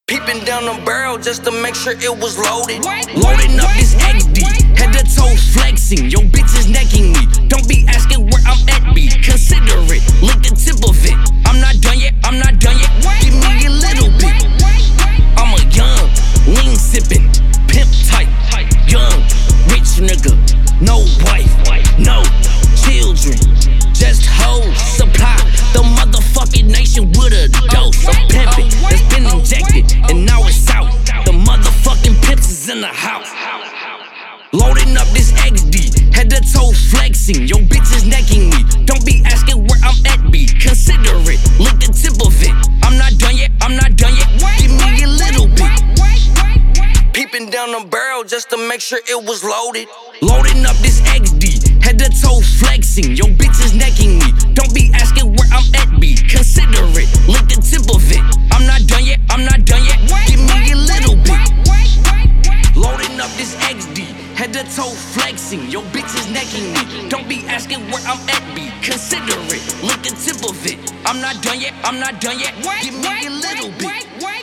Peeping down the barrel just to make sure it was loaded. Loading up this XD, head to toe flexing. Yo, bitch is necking me. Don't be asking where I'm at, B. Consider it, lick the tip of it. I'm not done yet, I'm not done yet. Give me a little bit. I'm a young, lean sipping, pimp type, young, rich nigga. No wife, no children, just hoes. Supply the motherfucking nation with a dose of pimping that's been injected and now it's out. The motherfucking pimps is in the house. Loading up this XD, head to toe flexing. Yo, bitch is necking me. Don't be asking where I'm at, B. Consider it, lick the tip of it. I'm not done yet, I'm not done yet. Give me a little bit. Peeping down the barrel just to make sure it was loaded. Loading up this XD, head to toe flexing. Yo, bitch is necking me. Don't be asking where I'm at, B. Consider it, lick the tip of it. I'm not done yet, I'm not done yet. Give me a little bit. Loading up this XD, head to toe flexing. Yo, bitch is necking me. Don't be asking where I'm at, B. Consider it, lick the tip of it. I'm not done yet, I'm not done yet. Give me a little bit.